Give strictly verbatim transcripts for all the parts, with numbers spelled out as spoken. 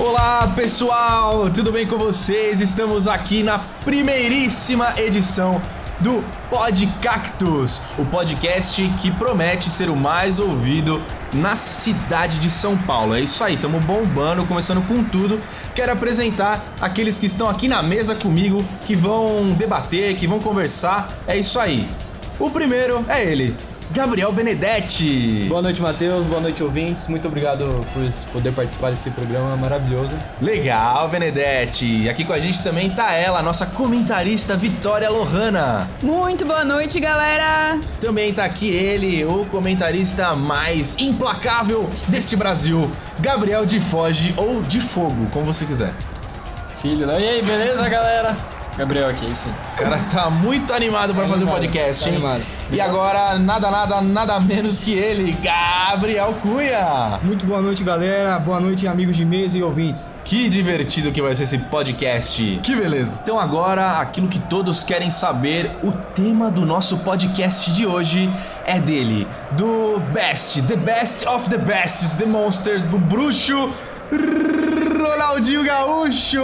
Olá pessoal, tudo bem com vocês? Estamos aqui na primeiríssima edição do Pod Cactus, o podcast que promete ser o mais ouvido na cidade de São Paulo. É isso aí, estamos bombando, começando com tudo. Quero apresentar aqueles que estão aqui na mesa comigo, que vão debater, que vão conversar. É isso aí. O primeiro é ele, Gabriel Benedetti. Boa noite, Matheus. Boa noite, ouvintes. Muito obrigado por poder participar desse programa maravilhoso. Legal, Benedetti. Aqui com a gente também tá ela, nossa comentarista Vitória Lohana. Muito boa noite, galera. Também tá aqui ele, o comentarista mais implacável deste Brasil, Gabriel de Foge ou de Fogo, como você quiser. Filho, né? E aí, beleza, galera? Gabriel aqui, é isso aí. O cara tá muito animado pra tá fazer o animado, podcast, tá hein? Animado. E agora, nada, nada, nada menos que ele, Gabriel Cunha. Muito boa noite, galera. Boa noite, amigos de mesa e ouvintes. Que divertido que vai ser esse podcast. Que beleza. Então agora, aquilo que todos querem saber, o tema do nosso podcast de hoje é dele. Do best, the best of the best, the monster, do bruxo Ronaldinho Gaúcho.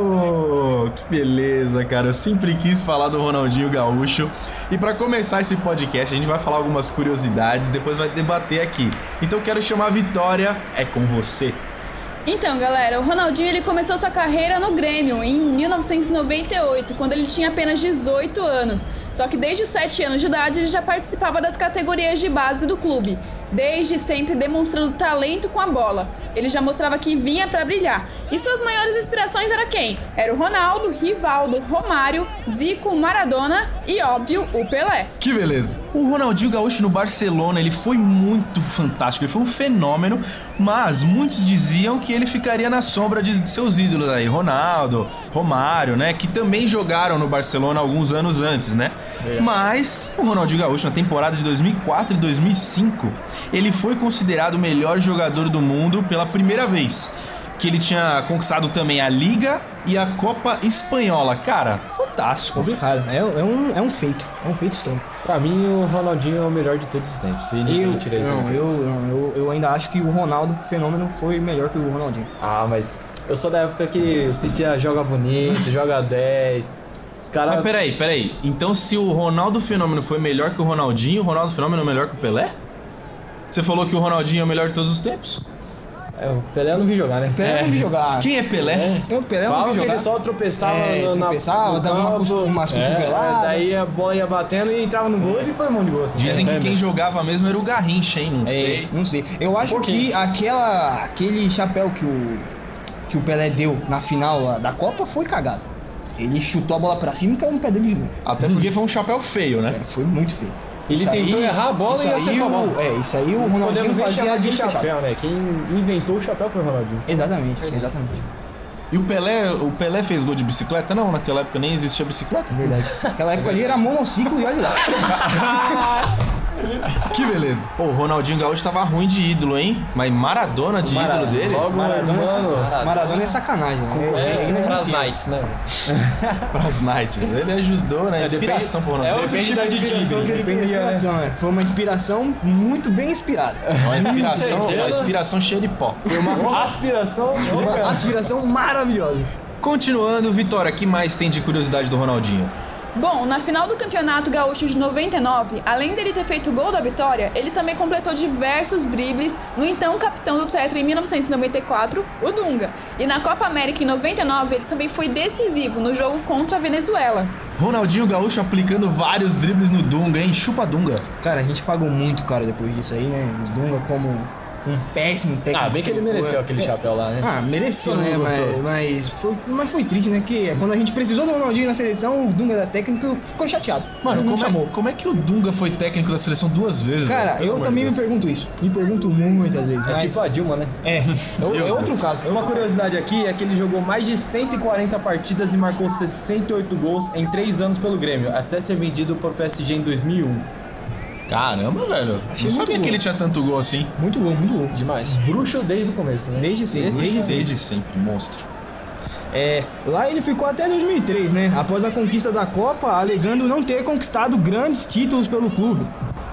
Que beleza, cara. Eu sempre quis falar do Ronaldinho Gaúcho. E pra começar esse podcast, a gente vai falar algumas curiosidades, depois vai debater aqui. Então quero chamar a Vitória. É com você. Então, galera, o Ronaldinho ele começou sua carreira no Grêmio em mil novecentos e noventa e oito, quando ele tinha apenas dezoito anos. Só que desde os sete anos de idade ele já participava das categorias de base do clube, desde sempre demonstrando talento com a bola. Ele já mostrava que vinha pra brilhar. E suas maiores inspirações eram quem? Era o Ronaldo, Rivaldo, Romário, Zico, Maradona e, óbvio, o Pelé. Que beleza. O Ronaldinho Gaúcho no Barcelona, ele foi muito fantástico, ele foi um fenômeno, mas muitos diziam que ele ficaria na sombra de seus ídolos aí, Ronaldo, Romário, né, que também jogaram no Barcelona alguns anos antes, né? É. Mas o Ronaldinho Gaúcho, na temporada de dois mil e quatro e dois mil e cinco, ele foi considerado o melhor jogador do mundo pela primeira vez, que ele tinha conquistado também a Liga e a Copa Espanhola. Cara, fantástico. Complicado, é, é, um, é um feito, é um feito histórico. Pra mim, o Ronaldinho é o melhor de todos os tempos. Eu, tira isso não, eu, não eu, eu ainda acho que o Ronaldo, fenômeno, foi melhor que o Ronaldinho. Ah, mas eu sou da época que assistia Joga Bonito, Joga dez... Os caras... Mas peraí, peraí. Então se o Ronaldo Fenômeno foi melhor que o Ronaldinho, o Ronaldo Fenômeno é melhor que o Pelé? Você falou que o Ronaldinho é o melhor de todos os tempos? É, o Pelé eu não vi jogar, né? Pelé é. eu não vi jogar. Quem é Pelé? É. Eu, Pelé eu Fala não vi que jogar. ele só tropeçava, é, na, tropeçava, dava uma costura, umas cotoveladas. É, daí a bola ia batendo e entrava no gol e foi um monte de gol. Assim. Dizem é, que quem jogava mesmo era o Garrincha, hein? Não é, sei. Não sei. Eu acho um que aquela, aquele chapéu que o, que o Pelé deu na final da Copa foi cagado. Ele chutou a bola pra cima e caiu no pé dele de novo. Até porque foi um chapéu feio, né? É, foi muito feio. Ele isso tentou aí, errar a bola e acertou a bola. É, isso aí o Ronaldinho fazia de de chapéu, né? Quem inventou o chapéu foi o Ronaldinho. Exatamente, exatamente. E o Pelé, o Pelé fez gol de bicicleta? Não, naquela época nem existia bicicleta. Verdade. Naquela época ali era monociclo e olha lá. Que beleza. Pô, o Ronaldinho Gaúcho tava ruim de ídolo, hein? Mas Maradona de Maradona, ídolo dele? Logo, Maradona, mano, é, Maradona. Maradona é sacanagem, né? É, é, é pras nights, né? Pras nights. Ele ajudou, né? Inspiração pro Ronaldinho. É outro Depende tipo da de inspiração tigre. que ele Depende da queria, né? inspiração, né? Foi uma inspiração muito bem inspirada. Uma inspiração, certeza. uma inspiração cheia de pó. Foi uma aspiração. Uma aspiração maravilhosa. Continuando, Vitória, o que mais tem de curiosidade do Ronaldinho? Bom, na final do Campeonato Gaúcho de noventa e nove, além dele ter feito o gol da vitória, ele também completou diversos dribles no então capitão do Tetra em mil novecentos e noventa e quatro, o Dunga. E na Copa América em noventa e nove, ele também foi decisivo no jogo contra a Venezuela. Ronaldinho Gaúcho aplicando vários dribles no Dunga, hein? Chupa Dunga. Cara, a gente pagou muito caro depois disso aí, né? O Dunga como um péssimo técnico. Ah, bem que ele mereceu foi. aquele chapéu lá, né? Ah, mereceu, Todo né? mundo Mas, gostou. mas, foi, mas foi triste, né? Que quando a gente precisou do Ronaldinho na seleção, o Dunga da técnico ficou chateado. Mano, não como chamou. é, como é que o Dunga foi técnico da seleção duas vezes? Cara, velho? Pelo eu amor também de me Deus. pergunto isso. Me pergunto muitas vezes. É mas... tipo a Dilma, né? É, é, Meu é outro Deus. caso. Uma curiosidade aqui é que ele jogou mais de cento e quarenta partidas e marcou sessenta e oito gols em três anos pelo Grêmio, até ser vendido para o P S G em dois mil e um. Caramba, velho. Achei Não muito sabia bom. que ele tinha tanto gol assim. Muito bom, muito bom. Demais. Bruxo desde o começo, né? Desde sempre, Esse desde sempre. Desde sempre, monstro. É, lá ele ficou até dois mil e três, né? Após a conquista da Copa, alegando não ter conquistado grandes títulos pelo clube.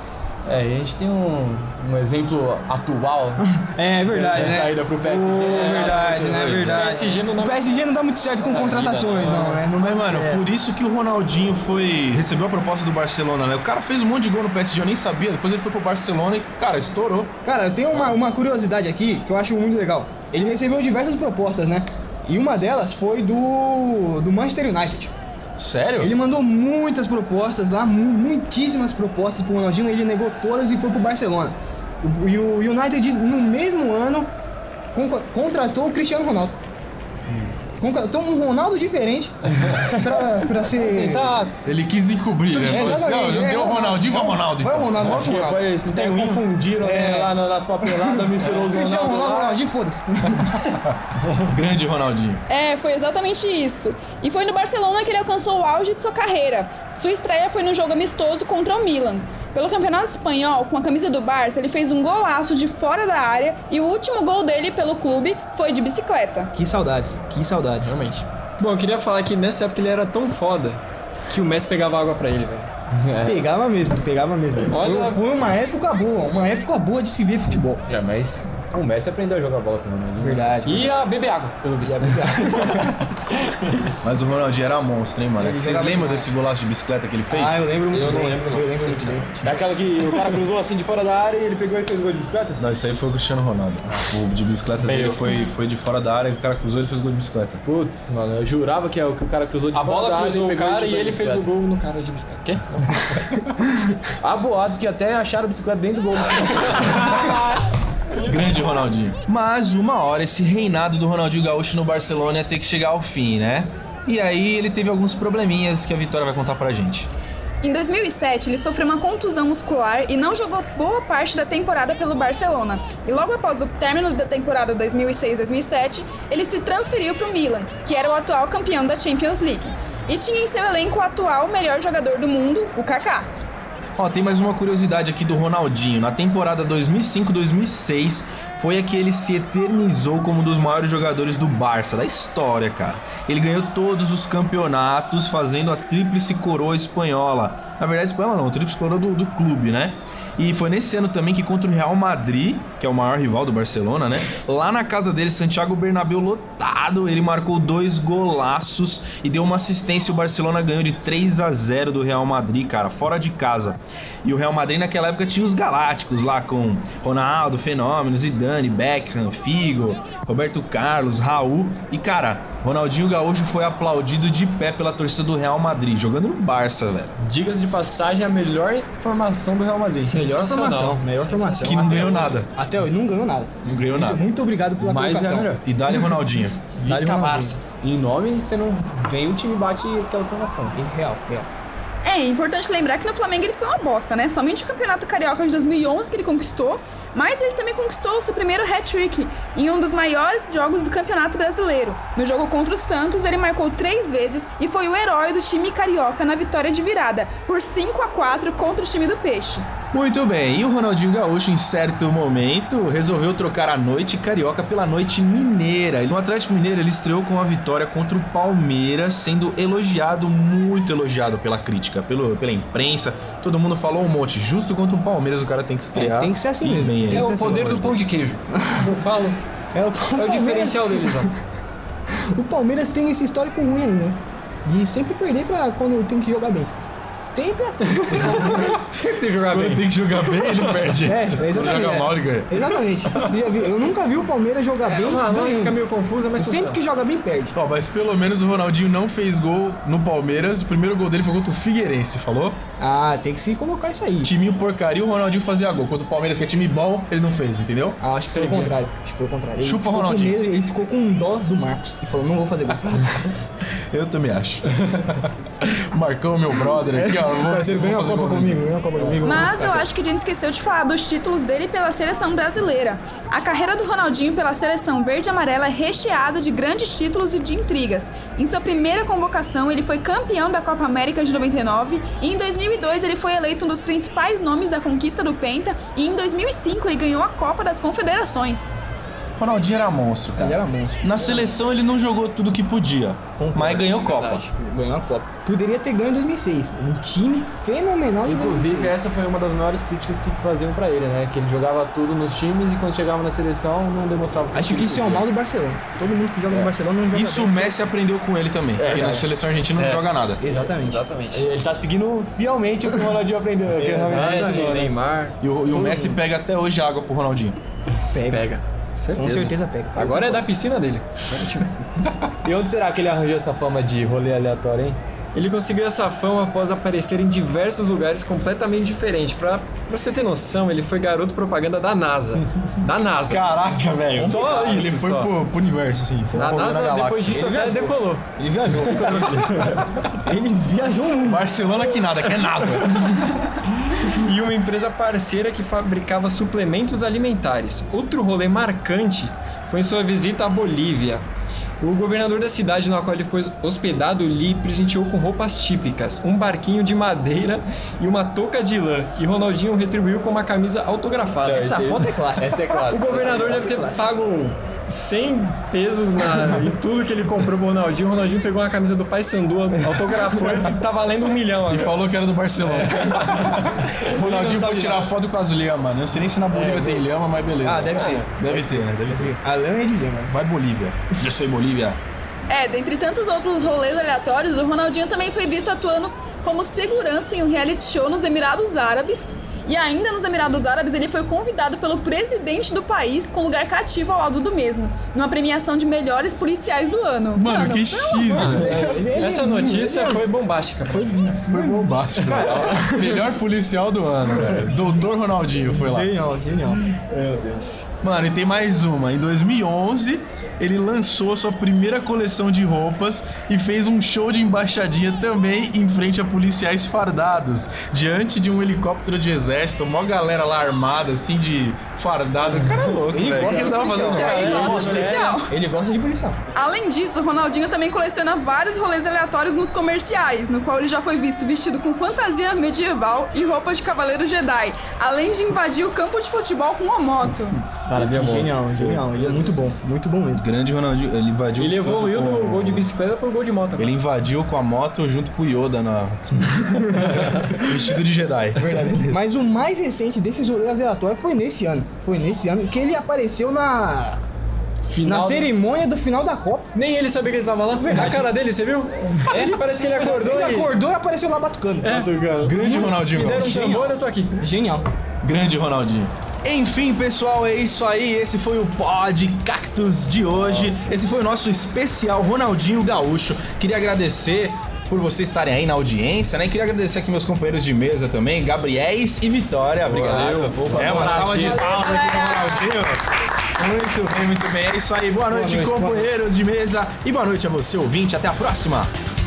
É, e a gente tem um, um exemplo atual. É verdade, da né? saída pro P S G. Oh, é, verdade, né? muito Verdade. P S G não dá O P S G não dá muito certo com contratações, não, né? Não Mas, vai, mano, é. por isso que o Ronaldinho foi. Recebeu a proposta do Barcelona, né? O cara fez um monte de gol no P S G, eu nem sabia. Depois ele foi pro Barcelona e, cara, estourou. Cara, eu tenho uma, uma curiosidade aqui que eu acho muito legal. Ele recebeu diversas propostas, né? E uma delas foi do, do Manchester United. Sério? Ele mandou muitas propostas lá, mu- muitíssimas propostas pro Ronaldinho, ele negou todas e foi pro Barcelona. O- E o United, no mesmo ano, con- contratou o Cristiano Ronaldo. Contratou um Ronaldo diferente pra, pra ser... Tá, Ele quis encobrir, né? É, Falou assim, exatamente, não, não é, deu o Ronaldinho, vai o Ronaldo Vai o então. Ronaldo, Acho volta o que Ronaldo. depois tem um confundiram né, lá no- nas papeladas, misturou os Cristiano Ronaldo Ronaldo, lá. Ronaldinho, foda-se. Grande Ronaldinho. É, foi exatamente isso. E foi no Barcelona que ele alcançou o auge de sua carreira. Sua estreia foi num jogo amistoso contra o Milan. Pelo Campeonato Espanhol, com a camisa do Barça, ele fez um golaço de fora da área e o último gol dele pelo clube foi de bicicleta. Que saudades, que saudades. realmente. Bom, eu queria falar que nessa época ele era tão foda que o Messi pegava água pra ele, velho. Pegava mesmo, pegava mesmo. Olha- Foi, foi uma época boa, uma época boa de se ver futebol. É, mas o Messi aprendeu a jogar bola com o Ronaldinho. Verdade. E a beber água, pelo visto. Mas o Ronaldinho era monstro, hein, mano? Ele Vocês jogava lembram demais. desse golaço de bicicleta que ele fez? Ah, eu lembro muito Eu não bem. lembro, não. Eu lembro muito bem. Daquela que o cara cruzou assim de fora da área e ele pegou e fez o gol de bicicleta? Não, isso aí foi o Cristiano Ronaldo. O de bicicleta Bem, dele eu- foi, foi de fora da área, o cara cruzou e ele fez gol de bicicleta. Putz, mano, eu jurava que, é o que o cara cruzou de A fora bola da área cruzou o pegou cara chutou e de ele fez o bicicleta. gol no cara de bicicleta. Quê? Há boatos que até acharam a bicicleta dentro do gol. Grande Ronaldinho. Mas uma hora esse reinado do Ronaldinho Gaúcho no Barcelona ia ter que chegar ao fim, né? E aí ele teve alguns probleminhas que a Vitória vai contar pra gente. Em dois mil e sete, ele sofreu uma contusão muscular e não jogou boa parte da temporada pelo Barcelona. E logo após o término da temporada dois mil e seis dois mil e sete, ele se transferiu para o Milan, que era o atual campeão da Champions League. E tinha em seu elenco o atual melhor jogador do mundo, o Kaká. Ó, tem mais uma curiosidade aqui do Ronaldinho. Na temporada dois mil e cinco dois mil e seis foi a que ele se eternizou como um dos maiores jogadores do Barça, da história, cara. Ele ganhou todos os campeonatos fazendo a tríplice coroa espanhola. Na verdade, espanhola não, a tríplice coroa do, do clube, né? E foi nesse ano também que contra o Real Madrid, que é o maior rival do Barcelona, né? Lá na casa dele, Santiago Bernabéu lotado, ele marcou dois golaços e deu uma assistência. O Barcelona ganhou de três a zero do Real Madrid, cara, fora de casa. E o Real Madrid naquela época tinha os Galácticos lá com Ronaldo, Fenômeno, Zidane, Beckham, Figo, Roberto Carlos, Raul. E, cara, Ronaldinho Gaúcho foi aplaudido de pé pela torcida do Real Madrid, jogando no Barça, velho. Diga-se de passagem, a melhor formação do Real Madrid. Melhor Sensacional. formação, melhor formação. Que não Até ganhou hoje. nada. Até hoje, não ganhou nada. Não ganhou Muito, nada. muito obrigado pela Mas é a colocação. melhor. E dá-lhe Ronaldinho. Dá-lhe Isca Ronaldinho. Barça. Em nome, você não vem o time bate aquela formação. Real, real. É, é importante lembrar que no Flamengo ele foi uma bosta, né? Somente o Campeonato Carioca de dois mil e onze que ele conquistou, mas ele também conquistou o seu primeiro hat-trick em um dos maiores jogos do Campeonato Brasileiro. No jogo contra o Santos, ele marcou três vezes e foi o herói do time carioca na vitória de virada, por cinco a quatro contra o time do Peixe. Muito bem, e o Ronaldinho Gaúcho, em certo momento, resolveu trocar a noite carioca pela noite mineira. E no Atlético Mineiro ele estreou com a vitória contra o Palmeiras, sendo elogiado, muito elogiado pela crítica, pelo, pela imprensa. Todo mundo falou um monte. Justo contra o Palmeiras o cara tem que estrear. É, tem que ser assim E mesmo. bem, Tem É que aí. o ser poder assim, do pão de queijo. Eu falo. É o, É o diferencial deles, ó. O Palmeiras tem esse histórico ruim aí, né? De sempre perder pra quando tem que jogar bem. Sempre é assim. Sempre tem que jogar Quando bem. tem que jogar bem, ele perde. É, Quando exatamente. joga é. mal, ele ganha. Exatamente. Você já viu? Eu nunca vi o Palmeiras jogar É bem. uma lógica ganhando. meio confusa, mas Sempre que joga bem, perde. Ó, mas pelo menos o Ronaldinho não fez gol no Palmeiras. O primeiro gol dele foi contra o Figueirense, falou? Ah, tem que se colocar isso aí. Timinho porcaria, o Ronaldinho fazia gol. Contra o Palmeiras, que é time bom, ele não fez, entendeu? Ah, acho que foi o contrário. Acho que foi o contrário. Ele Chupa, ficou com Ronaldinho. medo, ele ficou com dó do Marcos e falou: não vou fazer gol. Eu também acho. Marcão, meu brother aqui, ó. Vou, Parceiro, vou ganhou a fazer Copa gol comigo, ganhou a Copa comigo. Mas eu acho que a gente esqueceu de falar dos títulos dele pela seleção brasileira. A carreira do Ronaldinho pela seleção verde e amarela é recheada de grandes títulos e de intrigas. Em sua primeira convocação, ele foi campeão da Copa América de noventa e nove e em dois mil e dois ele foi eleito um dos principais nomes da conquista do Penta e em dois mil e cinco ele ganhou a Copa das Confederações. Ronaldinho era monstro, cara. Ele era monstro. Na seleção ele não jogou tudo que podia, mas ganhou Copa. Verdade. Ganhou a Copa. Poderia ter ganho em dois mil e seis. Um time fenomenal em Inclusive, dois mil e seis. essa foi uma das maiores críticas que faziam pra ele, né? Que ele jogava tudo nos times e quando chegava na seleção não demonstrava tudo. Acho que isso é o mal do Barcelona. Todo mundo que joga no Barcelona não joga Isso o bem. Messi aprendeu com ele também, porque na seleção argentina não joga nada. Exatamente. Exatamente. Ele tá seguindo fielmente o que o Ronaldinho aprendeu. Que realmente Messi, funciona. Neymar, E o, e o Messi pega até hoje água pro Ronaldinho. Pega. pega. Certeza. Com certeza pega. Agora é da piscina dele. E onde será que ele arranjou essa fama de rolê aleatório, hein? Ele conseguiu essa fama após aparecer em diversos lugares completamente diferentes. Pra, pra você ter noção, ele foi garoto propaganda da NASA. Da NASA. Caraca, velho. Só isso, Ele foi só. pro, pro universo, assim. Foi Na rolê NASA, galáxia. depois disso, Ele até viajou. decolou. Ele viajou. Ele viajou o mundo. Barcelona que nada, que é NASA. E uma empresa parceira que fabricava suplementos alimentares. Outro rolê marcante foi em sua visita à Bolívia. O governador da cidade na qual ele ficou hospedado lhe presenteou com roupas típicas, um barquinho de madeira e uma touca de lã. E Ronaldinho retribuiu com uma camisa autografada. Essa foto é clássica. Essa é O clássica. governador deve ter pago cem pesos na, em tudo que ele comprou pro Ronaldinho. O Ronaldinho pegou uma camisa do Paysandu, autografou e tá valendo um milhão E agora. falou que era do Barcelona. O Ronaldinho foi tirar foto com as lhamas. Eu não sei nem se na Bolívia tem lhama, mas beleza. Ah, deve ter. Deve ter, né? Deve ter. A lã é de lima. Vai Bolívia. Eu sou Bolívia. É, dentre tantos outros rolês aleatórios, o Ronaldinho também foi visto atuando como segurança em um reality show nos Emirados Árabes. E ainda nos Emirados Árabes, ele foi convidado pelo presidente do país com lugar cativo ao lado do mesmo, numa premiação de melhores policiais do ano. Mano, que X, velho. Essa notícia foi bombástica. Foi Foi bombástico. Melhor policial do ano, velho. Doutor Ronaldinho foi lá. Genial, genial. Meu Deus. Mano, e tem mais uma. Em dois mil e onze, ele lançou a sua primeira coleção de roupas e fez um show de embaixadinha também em frente a policiais fardados, diante de um helicóptero de exército, mó galera lá armada, assim, de fardado. O cara é louco, Ele velho. gosta O que de ele tava policial. fazendo? Ele gosta de Nossa, policial. Ele gosta de policial. Além disso, o Ronaldinho também coleciona vários rolês aleatórios nos comerciais, no qual ele já foi visto vestido com fantasia medieval e roupa de cavaleiro Jedi, além de invadir o campo de futebol com uma moto. Cara, ele é bom. Genial, genial. Ele é muito bom. Muito bom mesmo. Grande Ronaldinho, ele invadiu. Ele o campo evoluiu com- do gol de bicicleta pro gol de moto. Ele invadiu com a moto junto com o Yoda na. Vestido de Jedi. Mas o mais recente desses rolês aleatórios foi nesse ano. Foi nesse ano que ele apareceu na... Final na do- cerimônia do final da Copa. Nem ele sabia que ele tava lá. A cara dele, você viu? Ele parece que ele acordou Ele e... acordou e apareceu lá batucando. Grande Ronaldinho. Me deram um Genial. tambor, eu tô aqui. Genial. Grande Ronaldinho. Enfim, pessoal, é isso aí. Esse foi o Pod Cactus de hoje. Esse foi o nosso especial Ronaldinho Gaúcho. Queria agradecer por vocês estarem aí na audiência, né? Queria agradecer aqui meus companheiros de mesa também, Gabriéis e Vitória. Obrigado. Valeu. É uma salva de Valeu, palmas aqui pro galera. Ronaldinho. Muito bem, muito bem. É isso aí. Boa noite, noite, boa companheiros de mesa. E boa noite a você, ouvinte. Até a próxima.